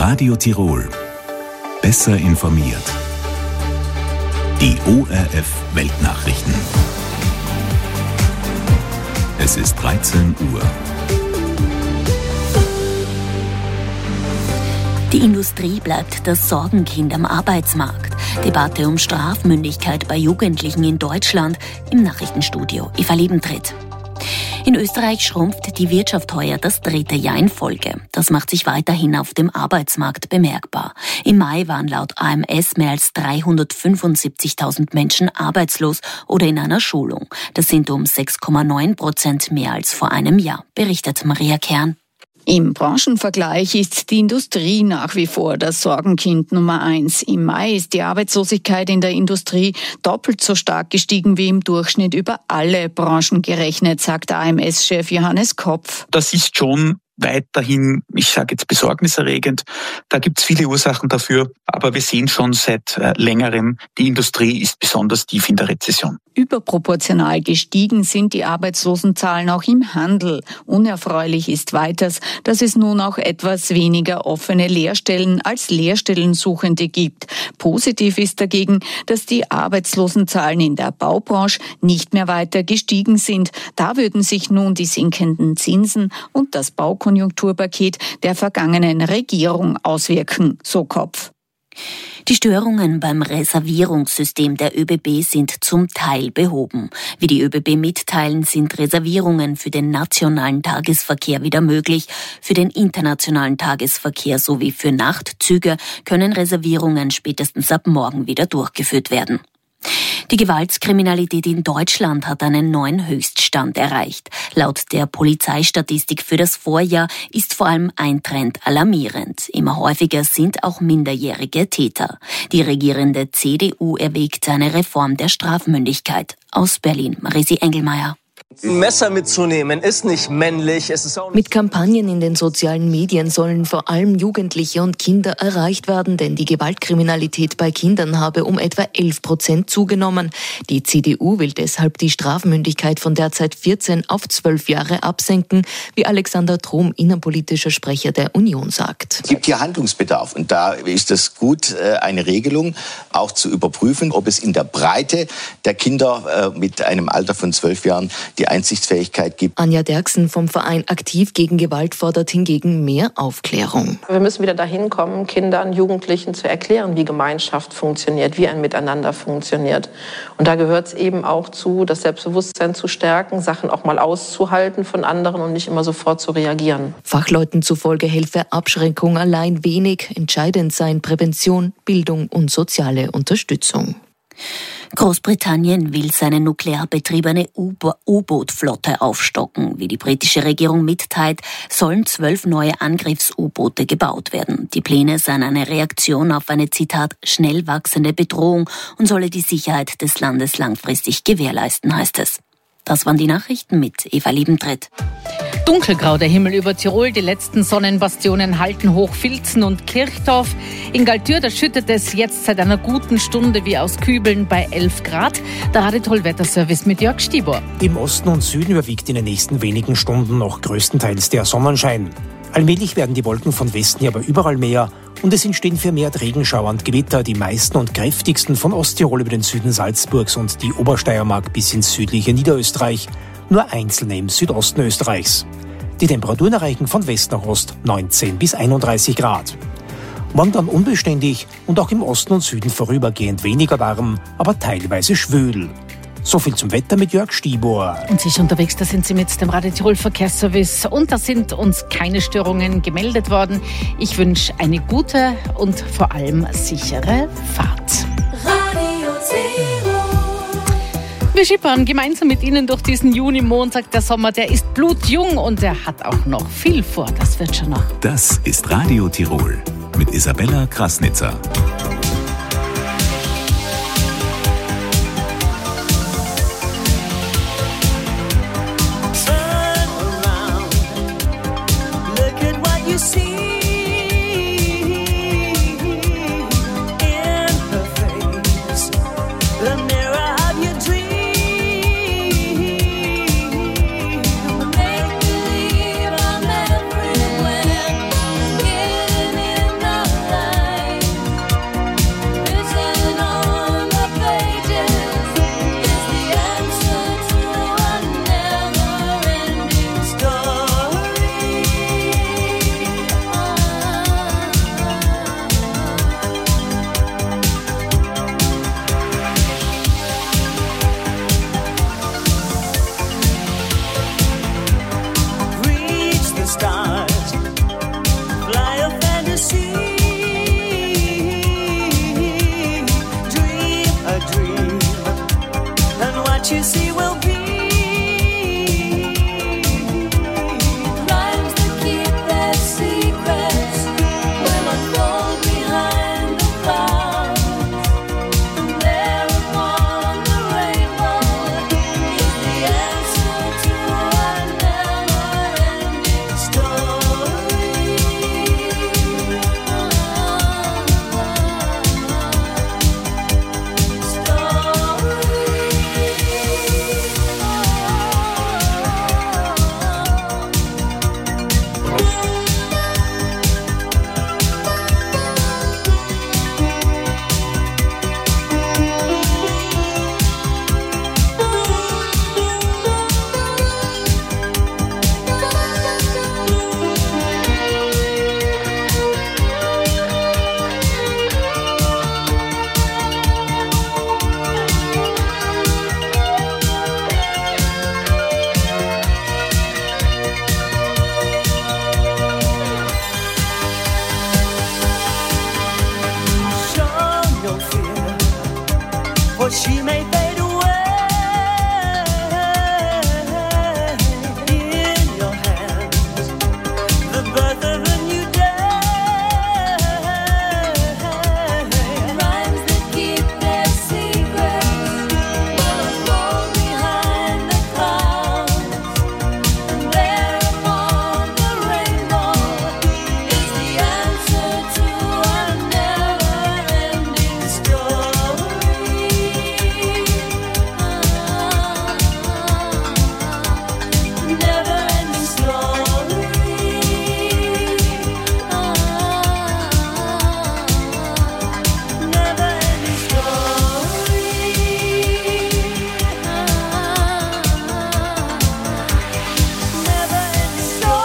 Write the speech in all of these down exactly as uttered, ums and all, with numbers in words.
Radio Tirol. Besser informiert. Die O R F Weltnachrichten. Es ist dreizehn Uhr. Die Industrie bleibt das Sorgenkind am Arbeitsmarkt. Debatte um Strafmündigkeit bei Jugendlichen in Deutschland im Nachrichtenstudio. Eva Liebentritt. In Österreich schrumpft die Wirtschaft heuer das dritte Jahr in Folge. Das macht sich weiterhin auf dem Arbeitsmarkt bemerkbar. Im Mai waren laut A M S mehr als dreihundertfünfundsiebzigtausend Menschen arbeitslos oder in einer Schulung. Das sind um sechs Komma neun Prozent mehr als vor einem Jahr, berichtet Maria Kern. Im Branchenvergleich ist die Industrie nach wie vor das Sorgenkind Nummer eins. Im Mai ist die Arbeitslosigkeit in der Industrie doppelt so stark gestiegen wie im Durchschnitt über alle Branchen gerechnet, sagt A M S-Chef Johannes Kopf. Das ist schon weiterhin, ich sage jetzt besorgniserregend. Da gibt es viele Ursachen dafür, aber wir sehen schon seit äh, längerem, die Industrie ist besonders tief in der Rezession. Überproportional gestiegen sind die Arbeitslosenzahlen auch im Handel. Unerfreulich ist weiters, dass es nun auch etwas weniger offene Lehrstellen als Lehrstellensuchende gibt. Positiv ist dagegen, dass die Arbeitslosenzahlen in der Baubranche nicht mehr weiter gestiegen sind. Da würden sich nun die sinkenden Zinsen und das Baukonjunkturpaket der vergangenen Regierung auswirken, so Kopf. Die Störungen beim Reservierungssystem der ÖBB sind zum Teil behoben. Wie die ÖBB mitteilen, sind Reservierungen für den nationalen Tagesverkehr wieder möglich. Für den internationalen Tagesverkehr sowie für Nachtzüge können Reservierungen spätestens ab morgen wieder durchgeführt werden. Die Gewaltskriminalität in Deutschland hat einen neuen Höchststand erreicht. Laut der Polizeistatistik für das Vorjahr ist vor allem ein Trend alarmierend. Immer häufiger sind auch minderjährige Täter. Die regierende C D U erwägt eine Reform der Strafmündigkeit. Aus Berlin, Marisi Engelmeier. Ein Messer mitzunehmen ist nicht männlich. Es ist auch nicht Mit Kampagnen in den sozialen Medien sollen vor allem Jugendliche und Kinder erreicht werden, denn die Gewaltkriminalität bei Kindern habe um etwa elf Prozent zugenommen. Die C D U will deshalb die Strafmündigkeit von derzeit vierzehn auf zwölf Jahre absenken, wie Alexander Trom, innenpolitischer Sprecher der Union, sagt. Es gibt hier Handlungsbedarf und da ist es gut, eine Regelung auch zu überprüfen, ob es in der Breite der Kinder mit einem Alter von zwölf Jahren die Einsichtsfähigkeit gibt. Anja Derksen vom Verein Aktiv gegen Gewalt fordert hingegen mehr Aufklärung. Wir müssen wieder dahin kommen, Kindern, Jugendlichen zu erklären, wie Gemeinschaft funktioniert, wie ein Miteinander funktioniert. Und da gehört es eben auch zu, das Selbstbewusstsein zu stärken, Sachen auch mal auszuhalten von anderen und nicht immer sofort zu reagieren. Fachleuten zufolge helfe Abschreckung allein wenig. Entscheidend seien Prävention, Bildung und soziale Unterstützung. Großbritannien will seine nuklear betriebene U-Boot-Flotte aufstocken. Wie die britische Regierung mitteilt, sollen zwölf neue Angriffs-U-Boote gebaut werden. Die Pläne seien eine Reaktion auf eine, Zitat, schnell wachsende Bedrohung und solle die Sicherheit des Landes langfristig gewährleisten, heißt es. Das waren die Nachrichten mit Eva Liebentritt. Dunkelgrau der Himmel über Tirol, die letzten Sonnenbastionen halten hoch Vilzen und Kirchdorf. In Galtür, da schüttet es jetzt seit einer guten Stunde wie aus Kübeln bei elf Grad. Der Raditoll-Wetterservice mit Jörg Stibor. Im Osten und Süden überwiegt in den nächsten wenigen Stunden noch größtenteils der Sonnenschein. Allmählich werden die Wolken von Westen her aber überall mehr und es entstehen vermehrt Regenschauer und Gewitter, die meisten und kräftigsten von Osttirol über den Süden Salzburgs und die Obersteiermark bis ins südliche Niederösterreich, nur einzelne im Südosten Österreichs. Die Temperaturen erreichen von West nach Ost neunzehn bis einunddreißig Grad. Morgen dann unbeständig und auch im Osten und Süden vorübergehend weniger warm, aber teilweise schwül. So viel zum Wetter mit Jörg Stibor. Und sicher unterwegs, da sind Sie mit dem Radio Tirol Verkehrsservice und da sind uns keine Störungen gemeldet worden. Ich wünsche eine gute und vor allem sichere Fahrt. Radio Tirol. Wir schippern gemeinsam mit Ihnen durch diesen Juni-Montag. Der Sommer, der ist blutjung und er hat auch noch viel vor. Das wird schon noch. Das ist Radio Tirol mit Isabella Krasnitzer. Make believe I'm everywhere, getting in the you see will be. Rhymes that keep their secrets will unfold behind the clouds. And there upon the rainbow is the answer to our never-ending story. She may fade away in your hands, the birth of a new day. Rhymes that keep their secrets will unfold behind the clouds. And there upon the rainbow is the answer to our never-ending story. Never-ending story. Never-ending story. Never-ending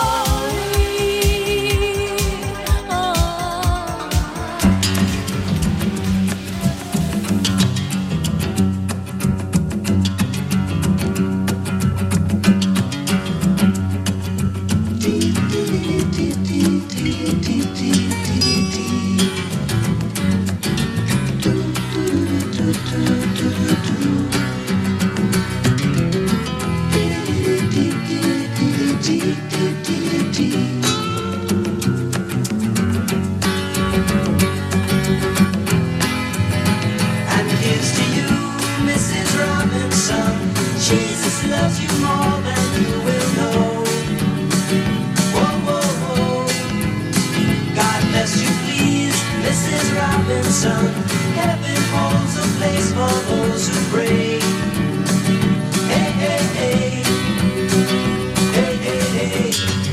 And here's to you, Missus Robinson. Jesus loves you more than you will know. Whoa, whoa, whoa. God bless you, please, Missus Robinson. Heaven holds a place for those who pray. Hey, hey, hey. Hey, hey, hey.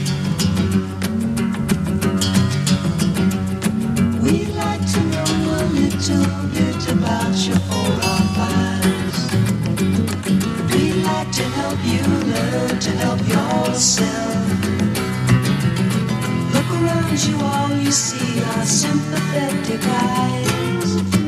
We'd like to know a little bit about your profiles. We'd like to help you learn to help yourself. Look around you, all you see are sympathetic eyes.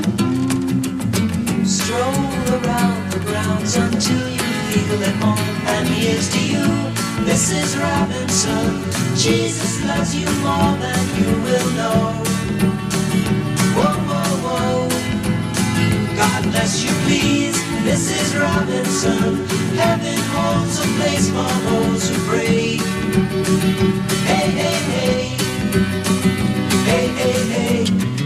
Stroll around the grounds until you feel at home. And here's to you, Missus Robinson. Jesus loves you more than you will know. Whoa, whoa, whoa. God bless you, please, Missus Robinson. Heaven holds a place for those who pray. Hey, hey, hey. Hey, hey, hey.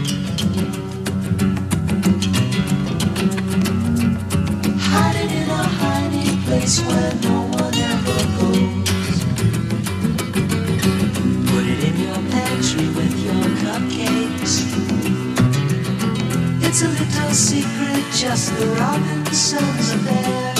Hiding in a hiding place where no one ever goes. Put it in your pantry with your cupcakes. It's a little secret, just the Robinsons affair.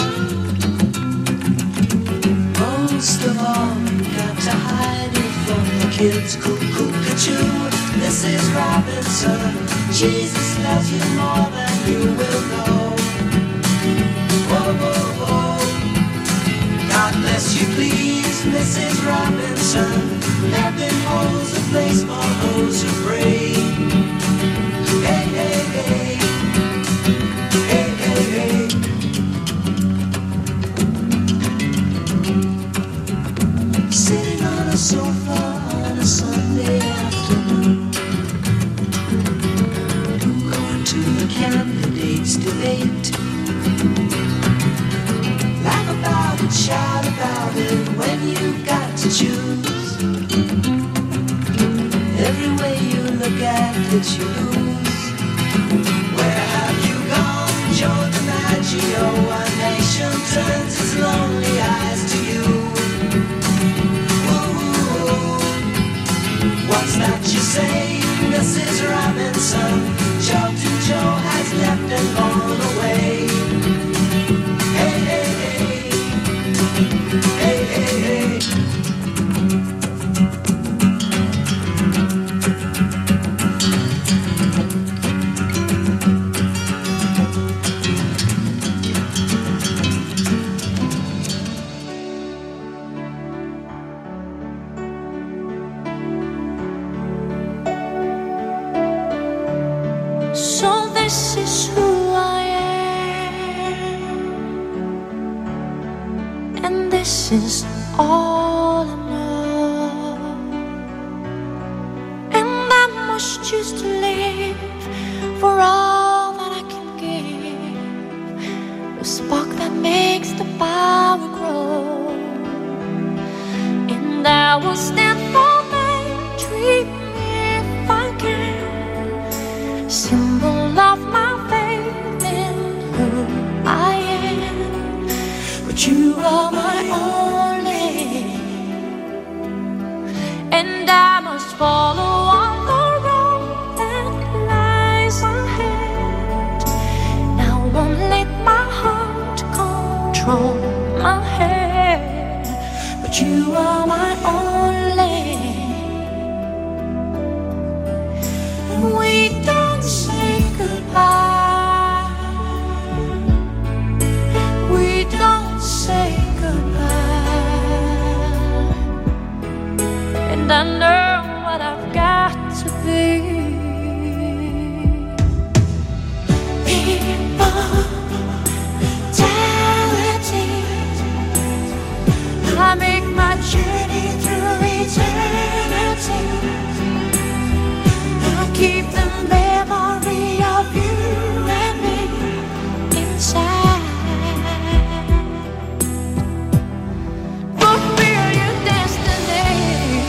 Most of all, you got to hide it from the kids. Cuckoo-cuckoo, Missus Robinson. Jesus loves you more than you will know. Whoa, whoa, whoa. God bless you, please, Missus Robinson. Heaven holds a place for those who pray. Hey, hey, hey. Hey, hey, hey. Sitting on a sofa on a Sunday afternoon, going to the candidates' debate. did you lose? Where have you gone, Joe DiMaggio? A nation turns its lonely eyes to you. Ooh, what's that you say, Missus Robinson? Joe to Joe has left and gone away. Hey, hey, hey. Hey, hey, hey. So this is who I am, and this is all I know, and I must choose to live for all that I can give, the spark that makes the power grow, and I will stand for my dream if I can, symbol of my faith in who I am. But you are my only, and I must follow on the road that lies ahead. Now won't let my heart control my head. But you are my only. We don't say goodbye. We don't say goodbye. And I know what I've got to be. Immortality. I make my journey through eternity. Keep the memory of you and me inside. Fulfill your destiny.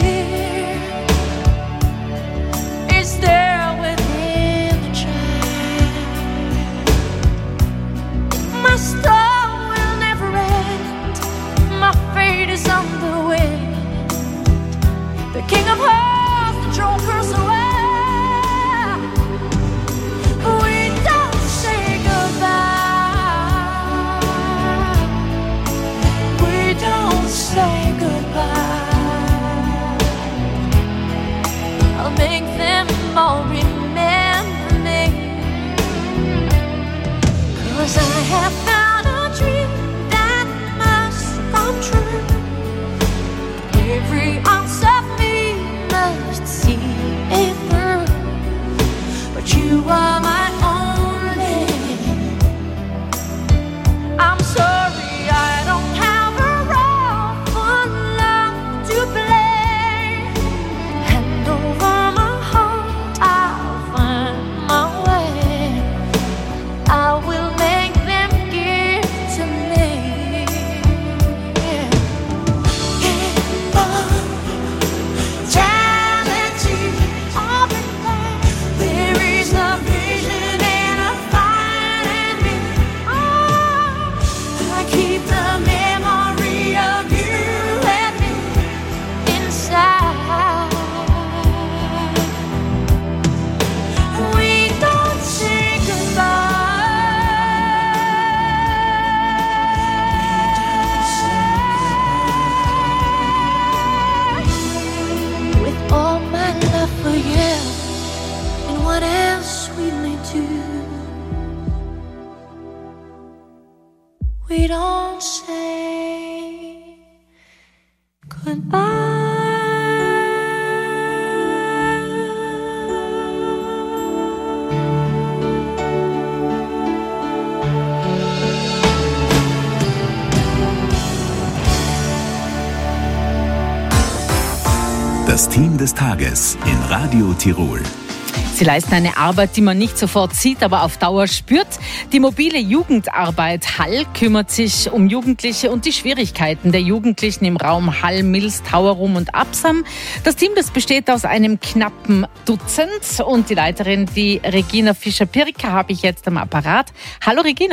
It's there within the child. My story will never end. My fate is on the wind. The king of hearts, the joker's away. Say goodbye. I'll make them all remember me. 'Cause I have found a dream that must come true. Every ounce of me must see it through. But you are my only. I'm sorry I don't have we don't say goodbye. Das Team des Tages in Radio Tirol. Sie leisten eine Arbeit, die man nicht sofort sieht, aber auf Dauer spürt. Die mobile Jugendarbeit Hall kümmert sich um Jugendliche und die Schwierigkeiten der Jugendlichen im Raum Hall, Mils, Tauerum und Absam. Das Team, das besteht aus einem knappen Dutzend und die Leiterin, die Regina Fischer-Pirker, habe ich jetzt am Apparat. Hallo Regina.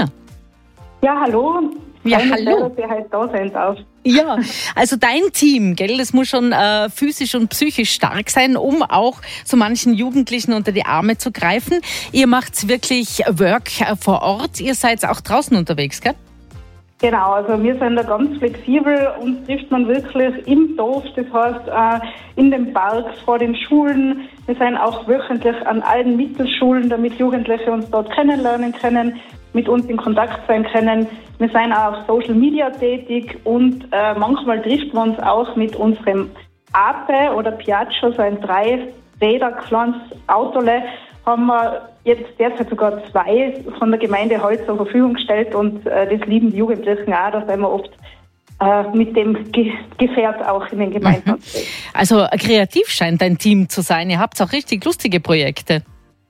Ja, hallo. Ja, Keine hallo. Stelle, die heißt da sein darf. Ja, also dein Team, gell, das muss schon äh, physisch und psychisch stark sein, um auch so manchen Jugendlichen unter die Arme zu greifen. Ihr macht wirklich Work vor Ort, ihr seid auch draußen unterwegs, gell? Genau, also wir sind da ganz flexibel. Uns trifft man wirklich im Dorf, das heißt äh, in den Parks, vor den Schulen. Wir sind auch wöchentlich an allen Mittelschulen, damit Jugendliche uns dort kennenlernen können, mit uns in Kontakt sein können. Wir sind auch auf Social Media tätig und äh, manchmal trifft man uns auch mit unserem Ape oder Piaggio, so ein Dreiräder kleines Autole, haben wir jetzt derzeit sogar zwei von der Gemeinde Hall zur Verfügung gestellt und äh, das lieben die Jugendlichen auch, da sind wir oft äh, mit dem Ge- Gefährt auch in den Gemeinden. Mhm. Also kreativ scheint dein Team zu sein, ihr habt auch richtig lustige Projekte.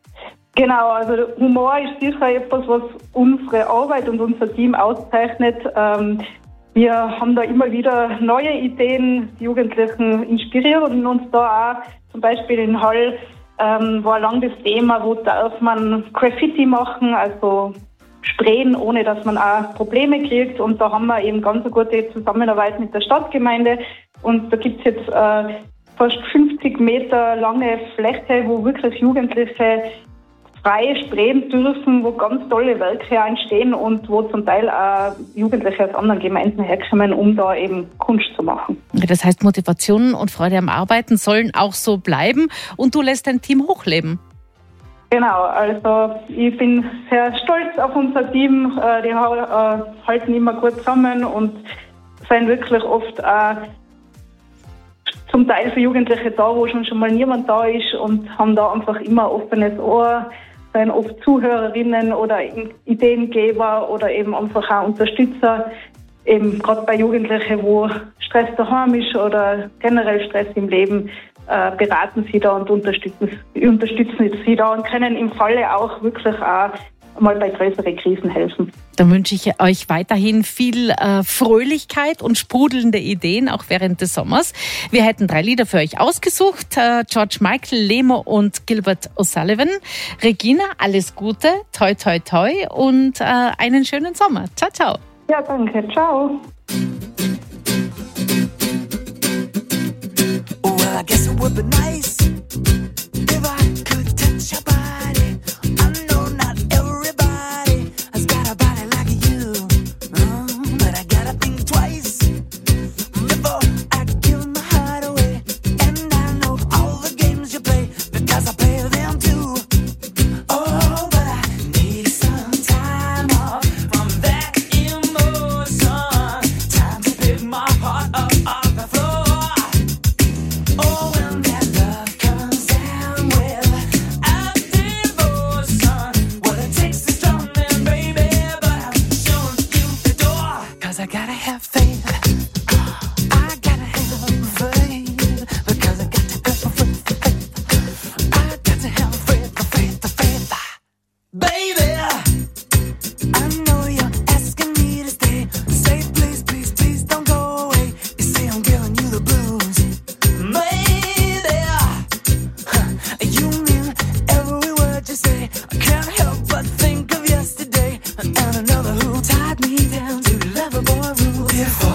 Genau, also Humor ist sicher etwas, was unsere Arbeit und unser Team auszeichnet. Ähm, wir haben da immer wieder neue Ideen, die Jugendlichen inspirieren uns da auch. Zum Beispiel in Hall ähm, war lang das Thema, wo darf man Graffiti machen, also sprayen, ohne dass man auch Probleme kriegt. Und da haben wir eben ganz eine gute Zusammenarbeit mit der Stadtgemeinde. Und da gibt es jetzt äh, fast fünfzig Meter lange Fläche, wo wirklich Jugendliche frei sprayen dürfen, wo ganz tolle Werke entstehen und wo zum Teil auch Jugendliche aus anderen Gemeinden herkommen, um da eben Kunst zu machen. Das heißt, Motivation und Freude am Arbeiten sollen auch so bleiben und du lässt dein Team hochleben. Genau, also ich bin sehr stolz auf unser Team. Die halten immer gut zusammen und sind wirklich oft auch zum Teil für Jugendliche da, wo schon, schon mal niemand da ist und haben da einfach immer ein offenes Ohr, sind oft Zuhörerinnen oder Ideengeber oder eben einfach auch Unterstützer, eben gerade bei Jugendlichen, wo Stress daheim ist oder generell Stress im Leben, äh, beraten sie da und unterstützen, unterstützen sie da und können im Falle auch wirklich auch mal bei größeren Krisen helfen. Dann wünsche ich euch weiterhin viel äh, Fröhlichkeit und sprudelnde Ideen, auch während des Sommers. Wir hätten drei Lieder für euch ausgesucht. Äh, George Michael, Lemo und Gilbert O'Sullivan. Regina, alles Gute, toi toi toi und äh, einen schönen Sommer. Ciao, ciao. Ja, danke. Ciao. Well, I guess it would be nice if I could touch your body. I know not everybody has got a body like you, mm, but I gotta think twice before I give my heart away. And I know all the games you play because I play them too. Oh, but I need some time off from that emotion. Time to pick my heart up off the floor. Oh, when that love comes down, well, I've devotion. What it takes is strong, man, baby, but I'm showing you the door. Cause I gotta have faith. I gotta have faith. Because I got to have faith. I got to have faith, faith, faith. Baby, I know you're asking me to stay. Say please, please, please don't go away. You say I'm giving you the blues. Maybe you mean every word you say. I can't help but think of yesterday and another who tied me down to lover boy rules. If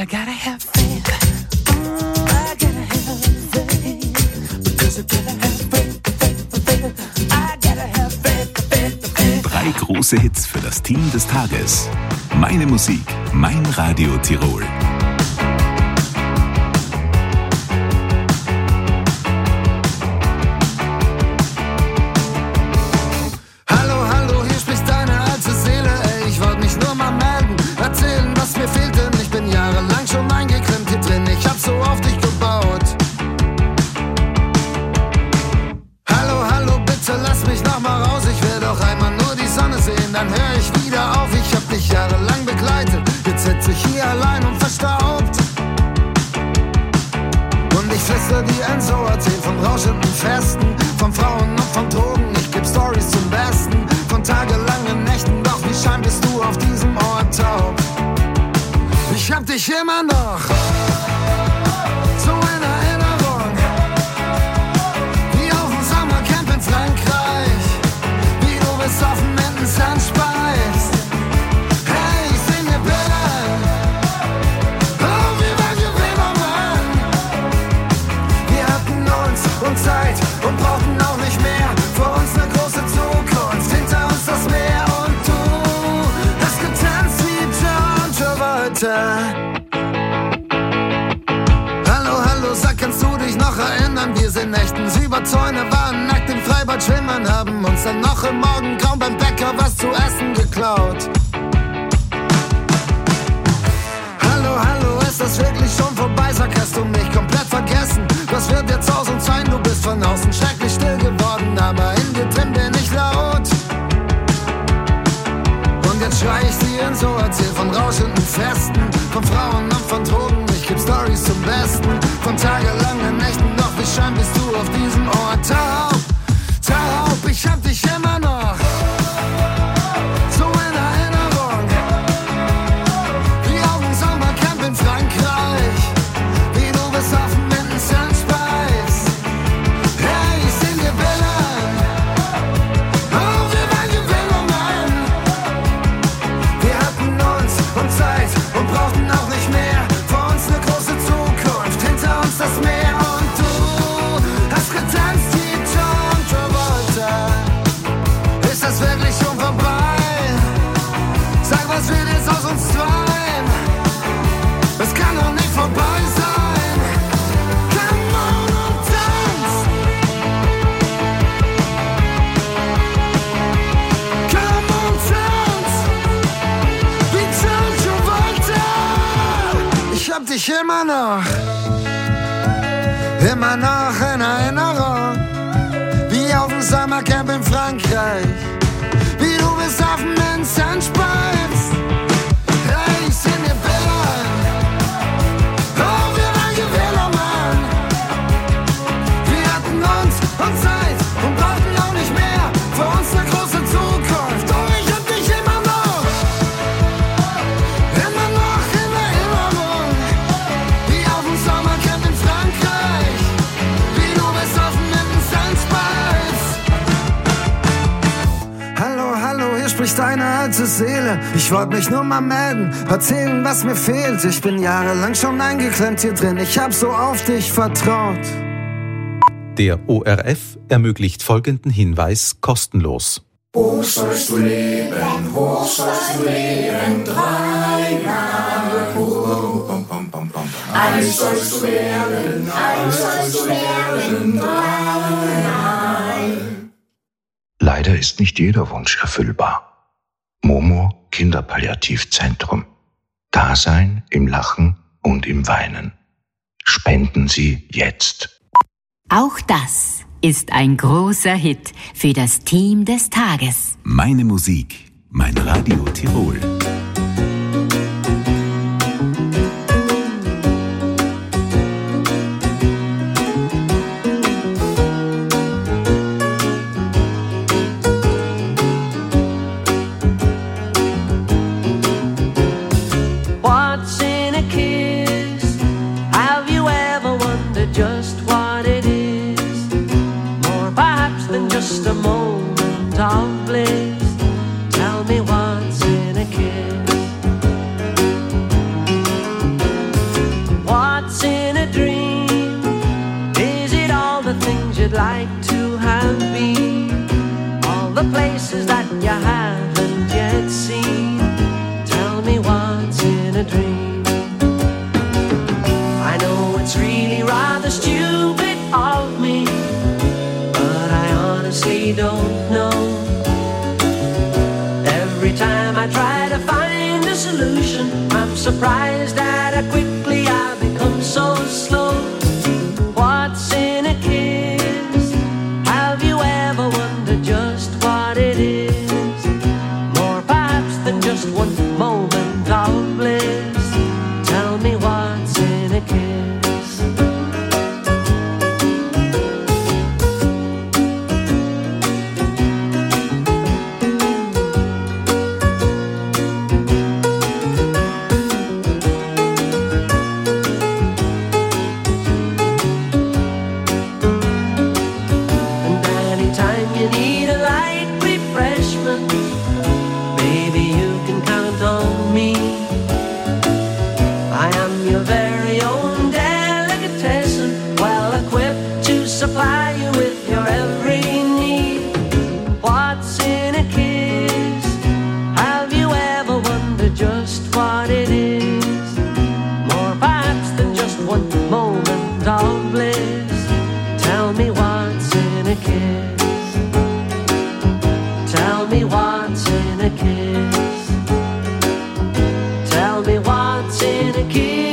I gotta have faith. Mm, I gotta have faith. Because I gotta have faith, faith, faith. I gotta have faith, faith, faith. Drei große Hits für das Team des Tages. Meine Musik, mein Radio Tirol. Dann hör ich wieder auf, ich hab dich jahrelang begleitet. Jetzt sitz ich hier allein und verstaubt. Und ich flüster dir ein so erzähl von rauschenden Festen, von Frauen und von Drogen, ich geb Storys zum Besten. Von tagelangen Nächten, doch wie schein bist du auf diesem Ort taub. Ich hab dich immer noch so in Erinnerung, wie auf dem Sommercamp in Frankreich, wie du bist auf dem Sand speist. Hey, ich seh mir Bilder, oh, wie weit wir reden, Mann. Wir hatten uns und Zeit und brauchten auch nicht mehr. Vor uns eine große Zukunft, hinter uns das Meer. Und du hast getanzt wie John Travolta. Hallo, hallo, sag, kannst du dich noch erinnern? Wir sind nächtens über Zäune, waren nackt im Freibad schwimmen, haben uns dann noch im Morgengrauen beim Bäcker was zu essen geklaut. Hallo, hallo, ist das wirklich schon vorbei? Sag, hast du mich komplett vergessen? Was wird jetzt aus uns sein? Du bist von außen schrecklich still geworden, aber in dir drin bin ich laut. Und jetzt schrei ich dir in so erzähl von rauschenden Festen, von Frauen und von Drogen, ich geb Storys zum Besten. Von tagelangen Nächten, doch wie schein bist du auf diesem Ort taub. Taub, ich hab dich immer noch so in Erinnerung, wie auf dem Sommercamp in Frankreich, wie du bist auf dem Minden Sand speist. Hey, ich seh dir Bilder, oh, wir waren Gewinnungen. Wir hatten uns und Zeit und brauchten auch nicht mehr. Vor uns eine große Zukunft, hinter uns das Meer. Und du hast getanzt wie John Travolta. Ist das wirklich schon vorbei? Sag, was wird jetzt aus uns zweien? Es kann doch nicht vorbei sein. Come on und tanz. Come on, tanz. Wie John Travolta. Ich hab dich immer noch, immer noch in Erinnerung, wie auf dem Sommercamp in Frankreich, wie du bist auf dem Minden Sand speist. Hey, ich seh mir Bilder, oh, wir waren Gewinner, Mann. Wir hatten uns und Zeit und brauchten auch nicht mehr. Vor uns eine große Zukunft, oh, ich hab dich immer noch, immer noch in Erinnerung, wie auf dem Sommercamp in Frankreich, wie du bist auf dem Minden Sand speist. Hallo, hallo, hier spricht deine alte Seele. Ich wollte mich nur mal melden, erzählen, was mir fehlt. Ich bin jahrelang schon eingeklemmt hier drin, ich hab so auf dich vertraut. Der O R F ermöglicht folgenden Hinweis kostenlos. Hoch sollst du leben, hoch sollst du leben, drei Jahre hoch. Eins sollst du werden, eins sollst du werden, drei Jahre. Leider ist nicht jeder Wunsch erfüllbar. Momo Kinderpalliativzentrum. Dasein im Lachen und im Weinen. Spenden Sie jetzt. Auch das ist ein großer Hit für das Team des Tages. Meine Musik, mein Radio Tirol. What's in a kiss? Have you ever wondered just what it is? More perhaps than just a moment of bliss. Tell me what's in a kiss. like to have been, all the places that you haven't yet seen. Tell me what's in a dream. I know it's really rather stupid of me, but I honestly don't know. Every time I try to find a solution, I'm surprised at how quickly I become so slow. What's in a kiss? Have you ever wondered just what it is? More perhaps than just one moment of bliss. Tell me what's in a kiss. Supply you with your every need. What's in a kiss? Have you ever wondered just what it is? More perhaps than just one moment of bliss. Tell me what's in a kiss. Tell me what's in a kiss. Tell me what's in a kiss.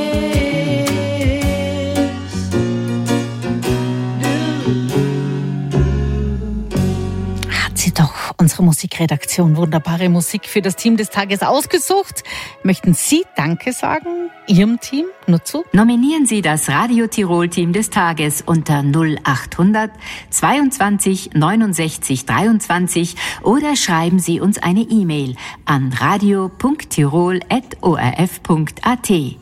Unsere Musikredaktion wunderbare Musik für das Team des Tages ausgesucht. Möchten Sie Danke sagen? Ihrem Team? Nur zu? Nominieren Sie das Radio Tirol Team des Tages unter null achthundert zweiundzwanzig neunundsechzig dreiundzwanzig oder schreiben Sie uns eine E-Mail an radio punkt tirol at o r f punkt a t.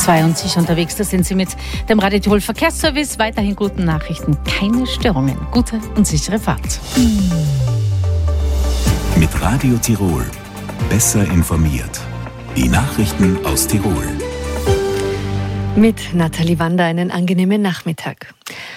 zwei und sicher unterwegs. Da sind Sie mit dem Radio Tirol Verkehrsservice. Weiterhin guten Nachrichten, keine Störungen. Gute und sichere Fahrt. Mit Radio Tirol. Besser informiert. Die Nachrichten aus Tirol. Mit Nathalie Wander einen angenehmen Nachmittag.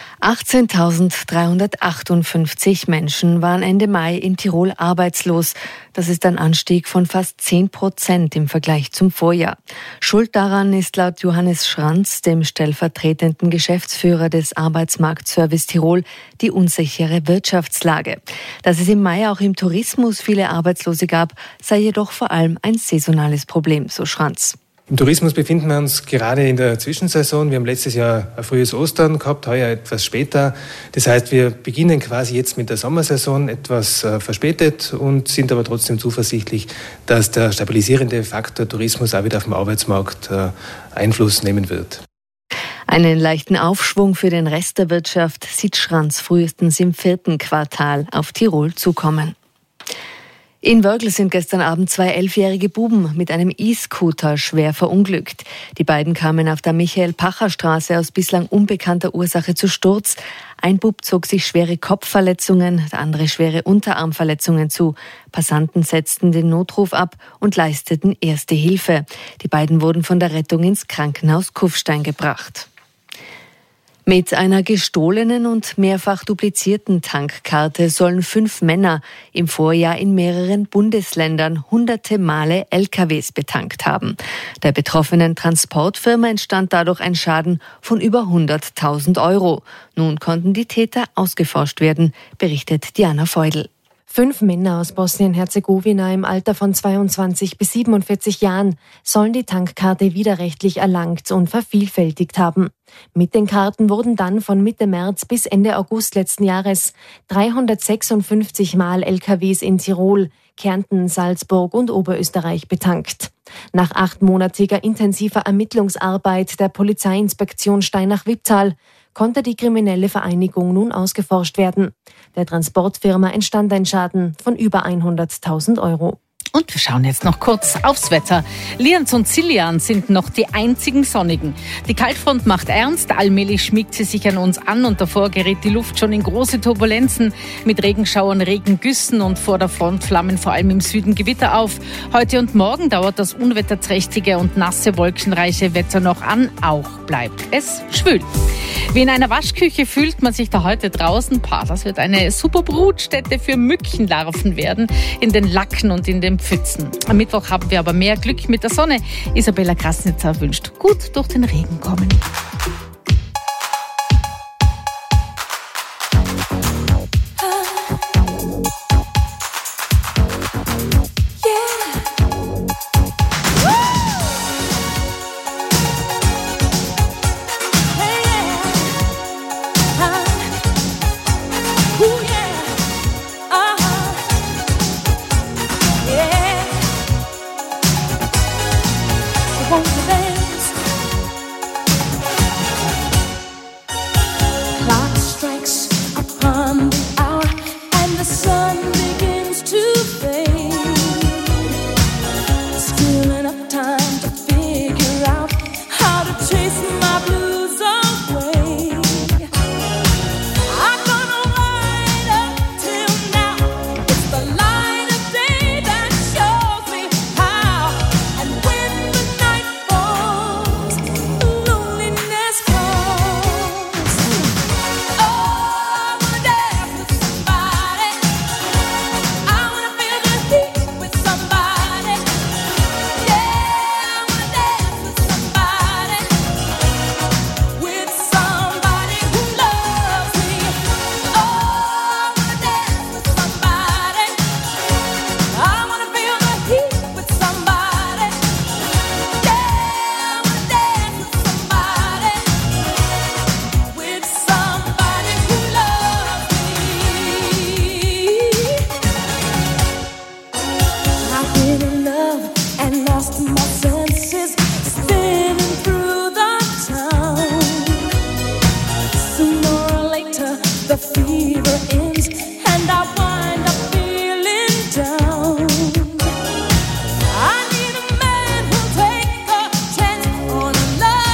achtzehntausenddreihundertachtundfünfzig Menschen waren Ende Mai in Tirol arbeitslos. Das ist ein Anstieg von fast zehn Prozent im Vergleich zum Vorjahr. Schuld daran ist laut Johannes Schranz, dem stellvertretenden Geschäftsführer des Arbeitsmarktservice Tirol, die unsichere Wirtschaftslage. Dass es im Mai auch im Tourismus viele Arbeitslose gab, sei jedoch vor allem ein saisonales Problem, so Schranz. Im Tourismus befinden wir uns gerade in der Zwischensaison. Wir haben letztes Jahr ein frühes Ostern gehabt, heuer etwas später. Das heißt, wir beginnen quasi jetzt mit der Sommersaison etwas äh, verspätet und sind aber trotzdem zuversichtlich, dass der stabilisierende Faktor Tourismus auch wieder auf dem Arbeitsmarkt äh, Einfluss nehmen wird. Einen leichten Aufschwung für den Rest der Wirtschaft sieht Schranz frühestens im vierten Quartal auf Tirol zukommen. In Wörgl sind gestern Abend zwei elfjährige Buben mit einem E-Scooter schwer verunglückt. Die beiden kamen auf der Michael-Pacher-Straße aus bislang unbekannter Ursache zu Sturz. Ein Bub zog sich schwere Kopfverletzungen, der andere schwere Unterarmverletzungen zu. Passanten setzten den Notruf ab und leisteten erste Hilfe. Die beiden wurden von der Rettung ins Krankenhaus Kufstein gebracht. Mit einer gestohlenen und mehrfach duplizierten Tankkarte sollen fünf Männer im Vorjahr in mehreren Bundesländern hunderte Male L K Ws betankt haben. Der betroffenen Transportfirma entstand dadurch ein Schaden von über hunderttausend Euro. Nun konnten die Täter ausgeforscht werden, berichtet Diana Feudel. Fünf Männer aus Bosnien-Herzegowina im Alter von zweiundzwanzig bis siebenundvierzig Jahren sollen die Tankkarte widerrechtlich erlangt und vervielfältigt haben. Mit den Karten wurden dann von Mitte März bis Ende August letzten Jahres dreihundertsechsundfünfzig Mal L K Ws in Tirol, Kärnten, Salzburg und Oberösterreich betankt. Nach achtmonatiger intensiver Ermittlungsarbeit der Polizeiinspektion Steinach-Wipptal konnte die kriminelle Vereinigung nun ausgeforscht werden. Der Transportfirma entstand ein Schaden von über hunderttausend Euro. Und wir schauen jetzt noch kurz aufs Wetter. Lienz und Siljan sind noch die einzigen Sonnigen. Die Kaltfront macht ernst, allmählich schmiegt sie sich an uns an und davor gerät die Luft schon in große Turbulenzen mit Regenschauern, Regengüssen und vor der Front flammen vor allem im Süden Gewitter auf. Heute und morgen dauert das unwetterträchtige und nasse, wolkenreiche Wetter noch an, auch bleibt es schwül. Wie in einer Waschküche fühlt man sich da heute draußen. Pah, das wird eine super Brutstätte für Mückenlarven werden, in den Lacken und in den Pfützen. Am Mittwoch haben wir aber mehr Glück mit der Sonne. Isabella Krasnitzer wünscht gut durch den Regen kommen. Love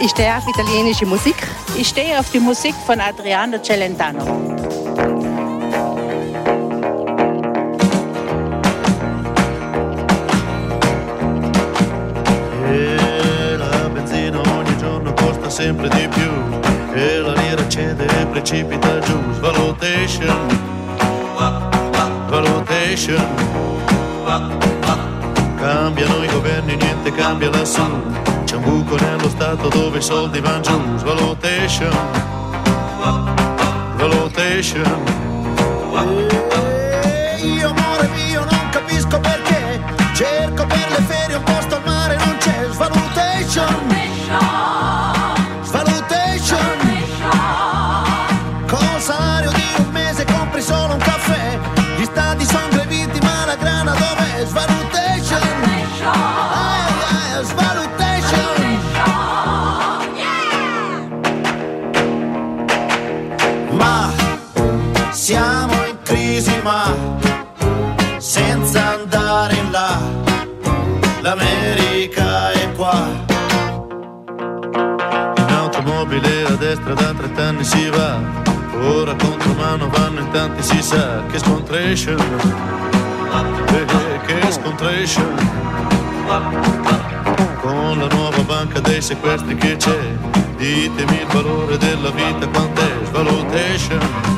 Ich stehe auf italienische Musik. Ich stehe auf die Musik von Adriano Celentano. E la benzina ogni giorno costa sempre di più e la lira cede e precipita giù. Svalutation, valutation. Cambiano i governi, niente cambia lassù. C'è un buco nello Stato dove i soldi vanno giù. Svalutation, valutation. E io amore mio non capisco perché cerco per le ferie un posto al mare, non c'è. Svalutation, svalutation. Con salario di un mese compri solo un caffè. Gli stati sono greviti ma la grana dov'è? Svalutation, ah, yeah, svalutation. Ma siamo in crisi ma senza andare in là, l'America è qua. In automobile a destra da trent'anni si va, ora contro mano vanno in tanti, si sa che scontration, eh, che scontration. Con la nuova banca dei sequestri che c'è, ditemi il valore della vita quant'è. Svalutation,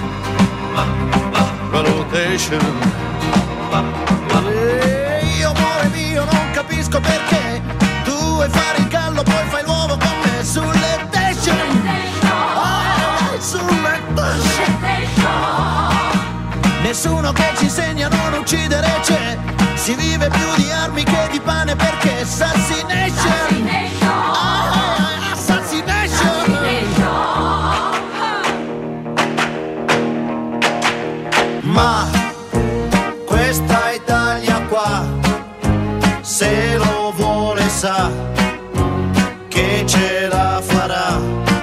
valutation. E io amore mio non capisco perché tu vuoi fare il gallo poi fai l'uovo con me. Sulle station, ah, sulle station. Nessuno che ci insegna a non uccidere c'è. Si vive più di armi che di pane perché assassination, ah, assassination. Ma questa Italia qua, se lo vuole sa che ce la farà.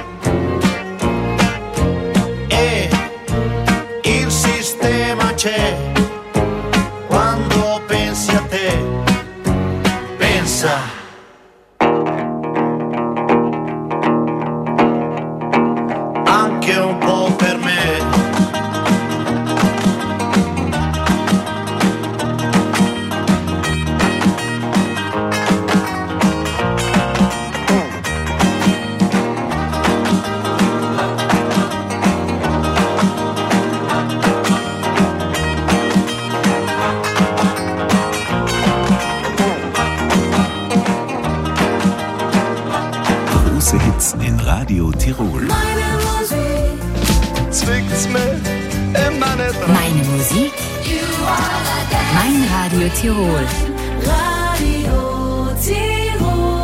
E il sistema c'è, quando pensi a te, pensa. Anche un po' per me. In Radio Tirol. Zwickt's mir immer nicht rein. Meine Musik, mein Radio Tirol. Radio Tirol.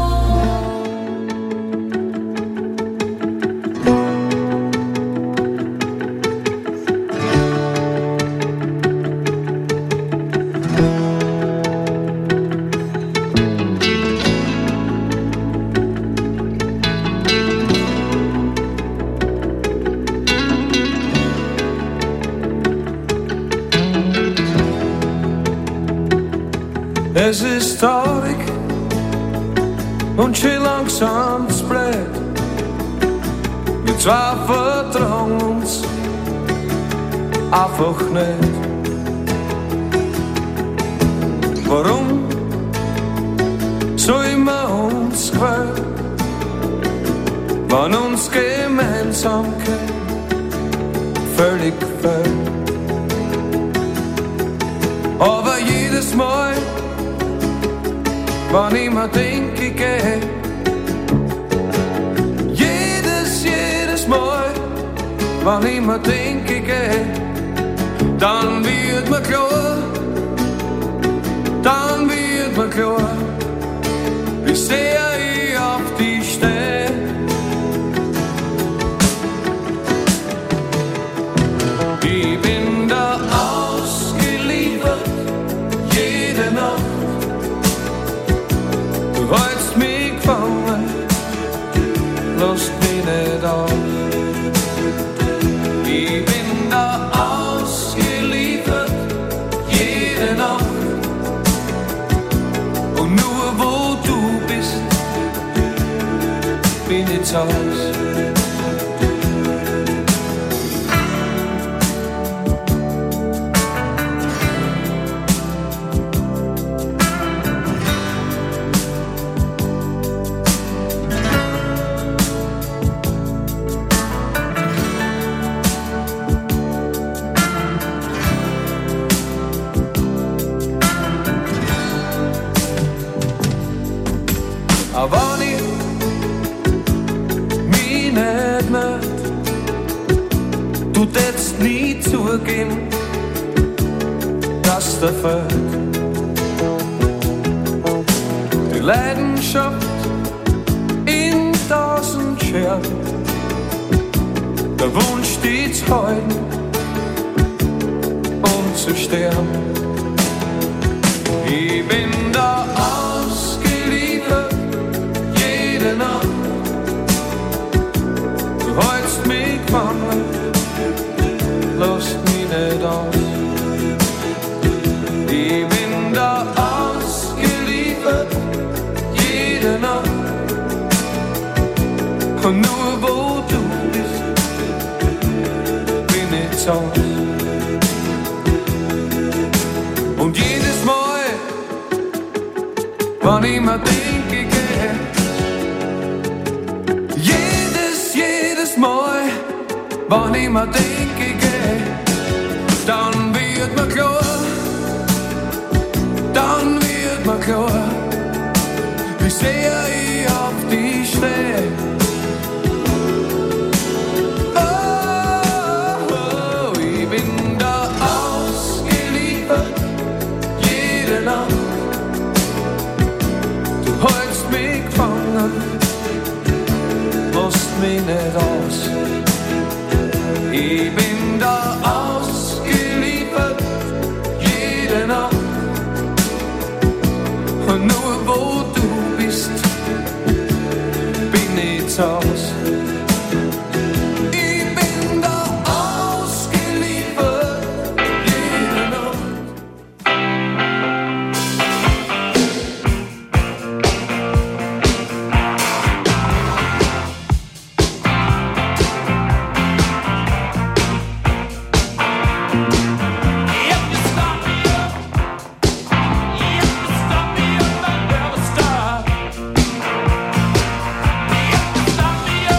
Es ist traurig und schön langsam spread. Wir zwei vertrauen uns einfach nicht. Warum soll man uns quälen, wenn uns Gemeinsamkeit völlig fehlt? Aber jedes Mal, wann ich mir denk, ich geh, jedes, jedes Mal, wann ich mir denk, ich geh, dann wird mir klar, dann wird mir klar, wie sehr ich auf dich steh. Ich bin da ausgeliefert, jede Nacht. Du hältst mich gefangen, lass mich nicht auf. Ich bin da ausgeliefert, jede Nacht. Und nur wo du bist, nichts aus. Aber nicht mich nicht mehr, du tätst nie zugeben, dass der fehlt. Die Leidenschaft in tausend Scherben, der Wunsch, die zu halten und zu sterben. Ich bin da ausgeliefert, jede Nacht. Du hältst mich gefangen, lässt mich nicht aus. Ich bin da ausgeliefert, jede Nacht. Und nur wo du bist, bin ich zu Hause. Und jedes Mal, wann ich mir denke, ich gehe, jedes, jedes Mal, wann ich mir denke, ich gehe, dann wird mir klar, dann wird mir klar, wie sehr ich auf dich stehe. Oh, oh, ich bin da ausgeliefert, jede Nacht. Du hältst mich gefangen, lässt mich nicht aus. Ich bin da ausgeliefert, jede Nacht. Und nur wo du bist, bin ich zu Haus. Ich bin da ausgeliefert, jede Nacht. Stop me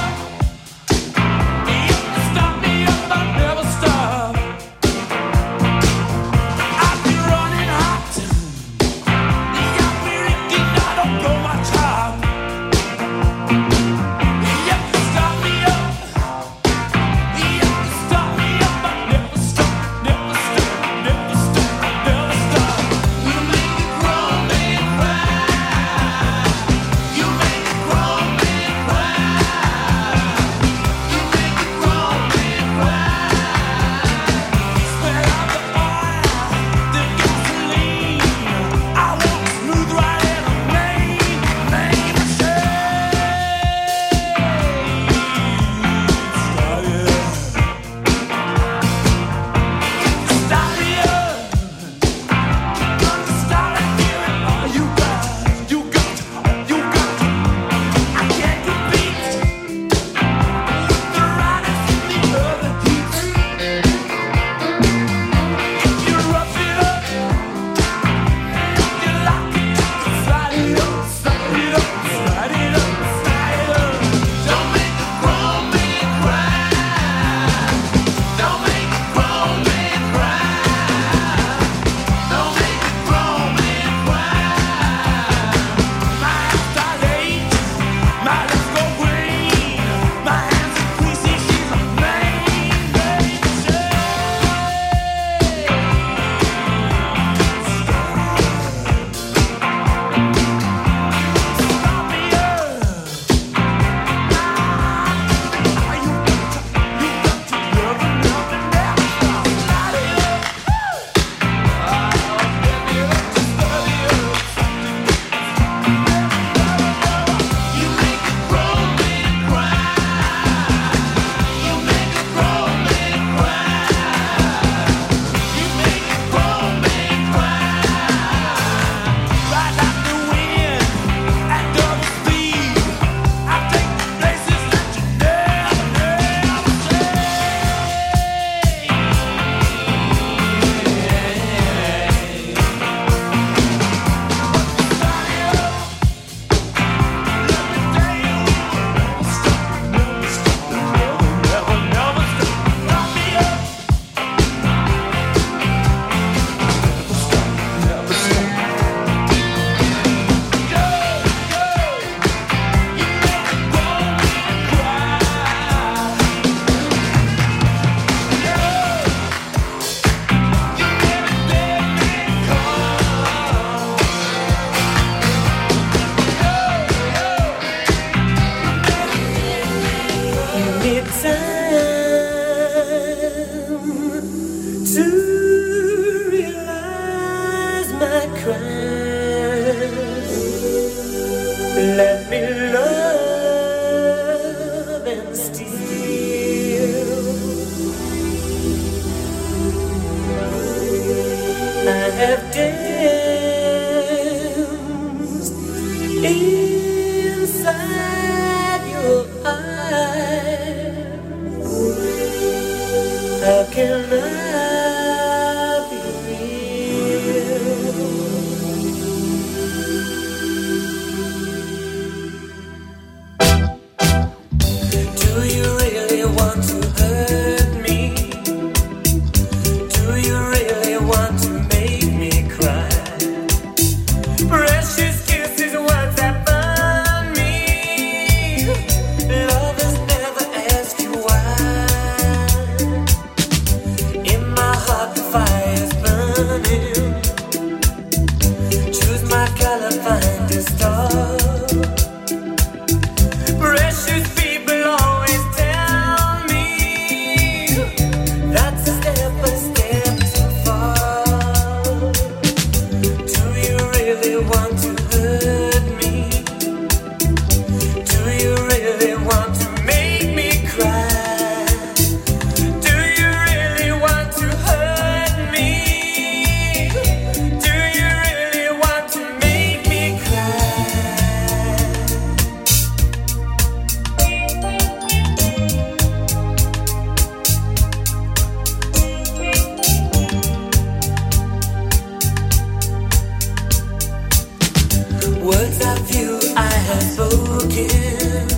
words of you I have spoken.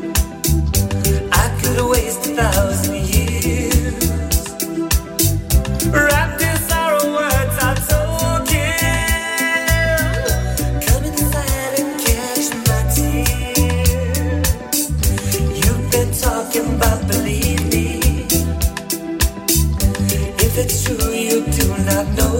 I could waste a thousand years wrapped in sorrow, words I've spoken. Come inside and catch my tears. You've been talking about, believe me, if it's true you do not know.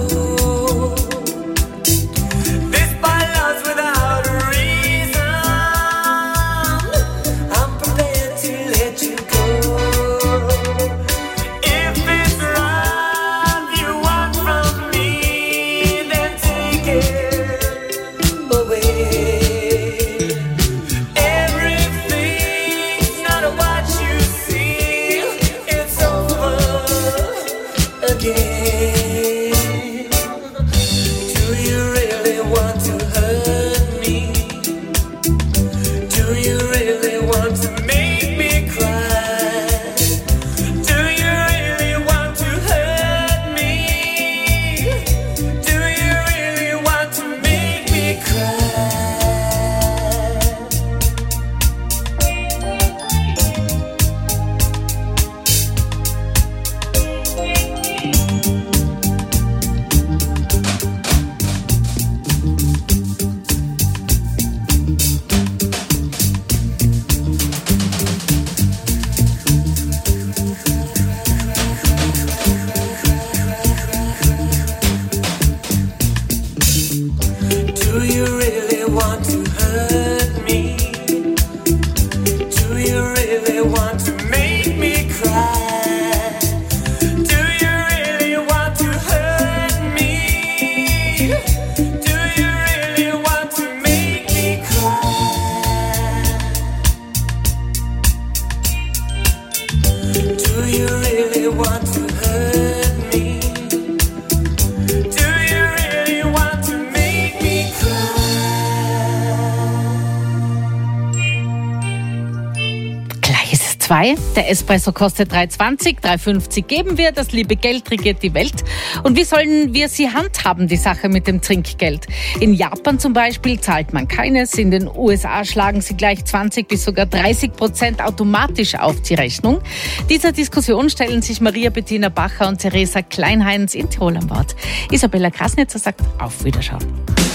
Der Espresso kostet drei zwanzig, drei fünfzig geben wir. Das liebe Geld regiert die Welt. Und wie sollen wir sie handhaben, die Sache mit dem Trinkgeld? In Japan zum Beispiel zahlt man keines. In den U S A schlagen sie gleich zwanzig bis sogar dreißig Prozent automatisch auf die Rechnung. Dieser Diskussion stellen sich Maria Bettina Bacher und Theresa Kleinheinz in Tirol an Bord. Isabella Krasnitzer sagt auf Wiederschauen.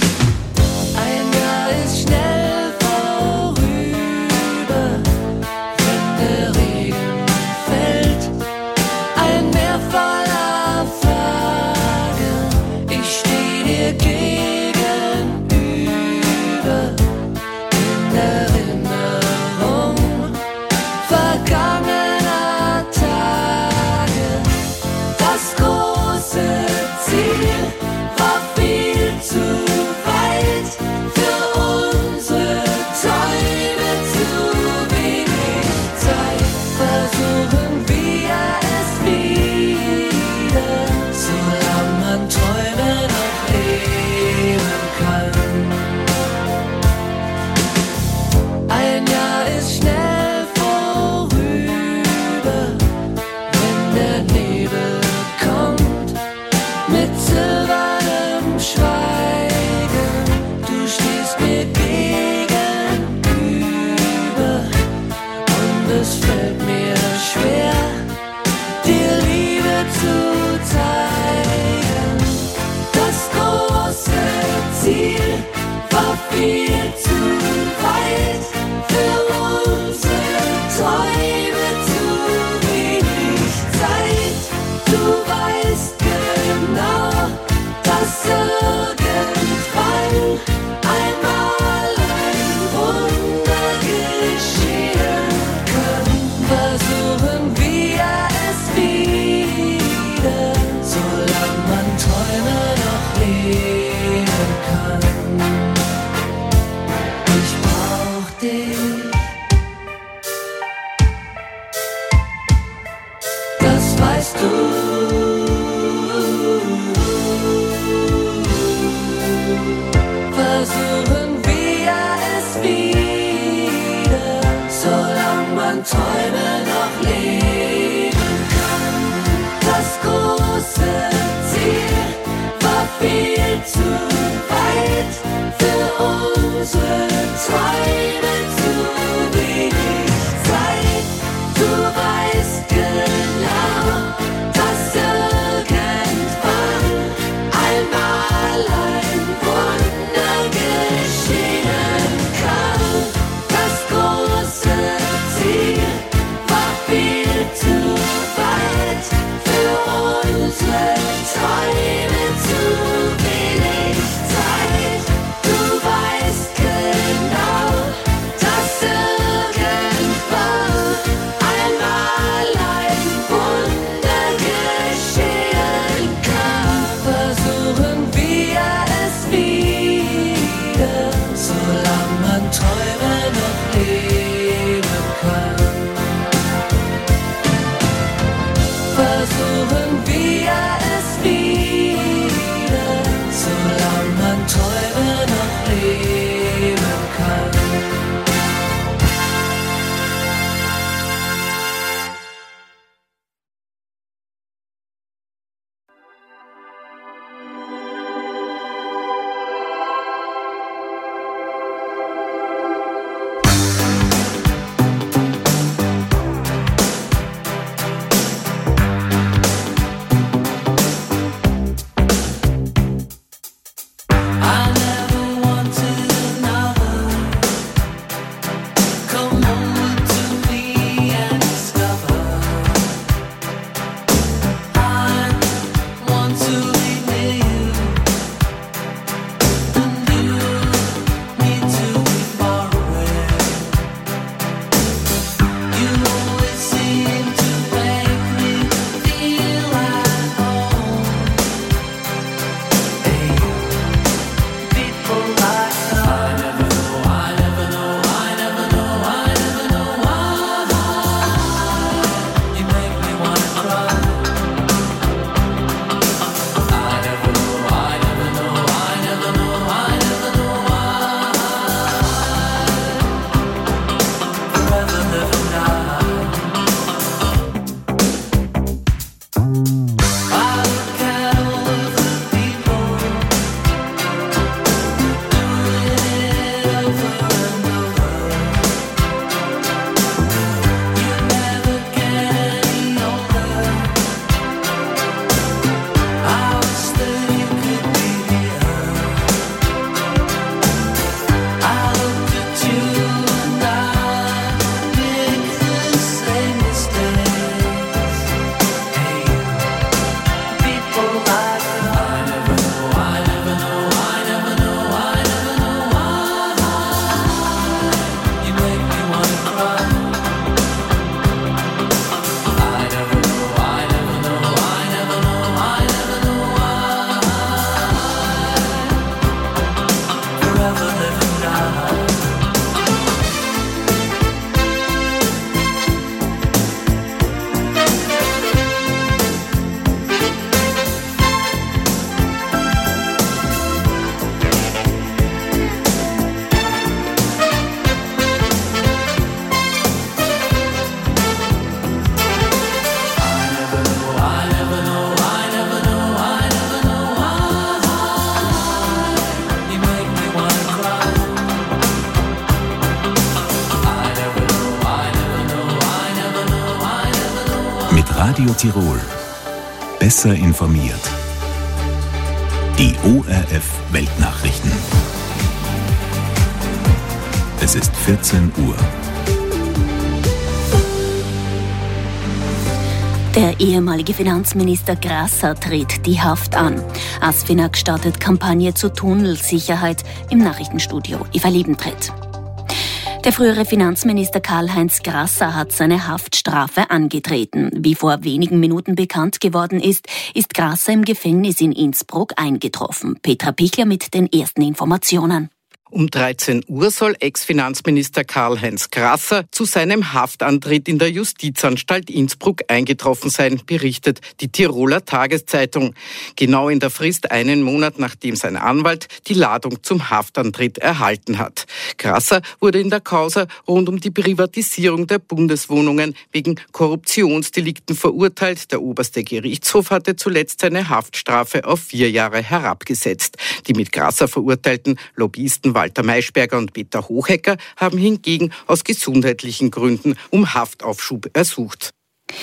Ein Jahr ist schnell vorüber, wenn der Regen fällt. Ein Meer voller Fragen, ich steh dir gegenüber. In Erinnerung vergangener Tage, das große Ziel war viel zu weit für unsere Träume, zu wenig Zeit. Versuchen wir es wieder, solange man Träume noch leben kann. Ein Jahr ist schnell vorüber, wenn der Nebel kommt mit silbernem Schweigen. Du stehst mir gegenüber und es fällt mir schwer, dir Liebe zu zeigen. Das große Ziel war viel zu weit für unsere Träume, zu wenig Zeit. Du weißt genau, dass irgendwann einmal ein Wunder geschehen kann. Versuchen wir es wieder, solange man Träume noch leben kann. Ich brauch dich, das weißt du. Versuchen wir es wieder, solange man Träume noch leben kann. Das große Ziel war viel zu weit für uns. allein Wunder geschehen kann. Das große Ziel war viel zu weit für unsere Träume, zu wenig Zeit. Du weißt genau, dass irgendwann einmal ein Wunder geschehen kann. Versuchen wir es wieder, solange man Träume noch leben kann. Versuchen wir es wieder, solange man Träume noch leben kann. I never wanted another. Come over to me and discover. I want to be near you, and you need to be far away. You always seem to make me feel at home. Hey, people like us. I never know, I never know, I never know, I never know why you make me wanna cry. I never know, I never know, I never know, I never know why. Forever live and die. I look at all of the people doing it over and over. You never get any older. I wish that you could be here. I look at you and I make the same mistakes. Hey, people like us. I never know, I never know, I never know, I never know why you make me wanna cry. I never know, I never know, I never know, I never know why. Forever live and die. Mit Radio Tirol. Besser informiert. Die O R F Weltnachrichten. Es ist vierzehn Uhr. Der ehemalige Finanzminister Grasser tritt die Haft an. Asfinag startet Kampagne zur Tunnelsicherheit. Im Nachrichtenstudio Eva Liebentritt. Der frühere Finanzminister Karl-Heinz Grasser hat seine Haftstrafe angetreten. Wie vor wenigen Minuten bekannt geworden ist, ist Grasser im Gefängnis in Innsbruck eingetroffen. Petra Pichler mit den ersten Informationen. Um dreizehn Uhr soll Ex-Finanzminister Karl-Heinz Grasser zu seinem Haftantritt in der Justizanstalt Innsbruck eingetroffen sein, berichtet die Tiroler Tageszeitung. Genau in der Frist einen Monat, nachdem sein Anwalt die Ladung zum Haftantritt erhalten hat. Grasser wurde in der Causa rund um die Privatisierung der Bundeswohnungen wegen Korruptionsdelikten verurteilt. Der oberste Gerichtshof hatte zuletzt seine Haftstrafe auf vier Jahre herabgesetzt. Die mit Grasser verurteilten Lobbyisten Walter Maischberger und Peter Hochegger haben hingegen aus gesundheitlichen Gründen um Haftaufschub ersucht.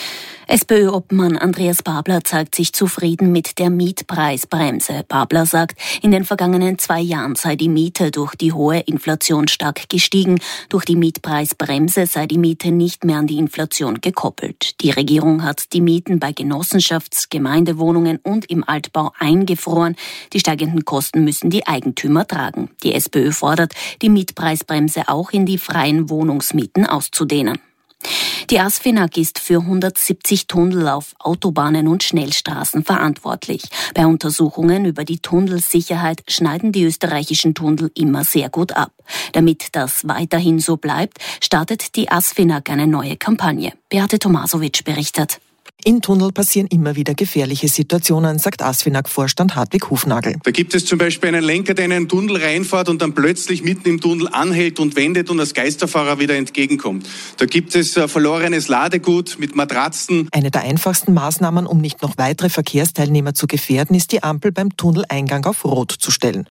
SPÖ-Obmann Andreas Babler zeigt sich zufrieden mit der Mietpreisbremse. Babler sagt, in den vergangenen zwei Jahren sei die Miete durch die hohe Inflation stark gestiegen. Durch die Mietpreisbremse sei die Miete nicht mehr an die Inflation gekoppelt. Die Regierung hat die Mieten bei Genossenschafts-, Gemeindewohnungen und im Altbau eingefroren. Die steigenden Kosten müssen die Eigentümer tragen. Die SPÖ fordert, die Mietpreisbremse auch in die freien Wohnungsmieten auszudehnen. Die ASFINAG ist für hundertsiebzig Tunnel auf Autobahnen und Schnellstraßen verantwortlich. Bei Untersuchungen über die Tunnelsicherheit schneiden die österreichischen Tunnel immer sehr gut ab. Damit das weiterhin so bleibt, startet die ASFINAG eine neue Kampagne. Beate Tomasovic berichtet. In Tunnel passieren immer wieder gefährliche Situationen, sagt ASFINAG-Vorstand Hartwig Hufnagel. Da gibt es zum Beispiel einen Lenker, der in einen Tunnel reinfährt und dann plötzlich mitten im Tunnel anhält und wendet und als Geisterfahrer wieder entgegenkommt. Da gibt es äh, verlorenes Ladegut mit Matratzen. Eine der einfachsten Maßnahmen, um nicht noch weitere Verkehrsteilnehmer zu gefährden, ist die Ampel beim Tunneleingang auf Rot zu stellen.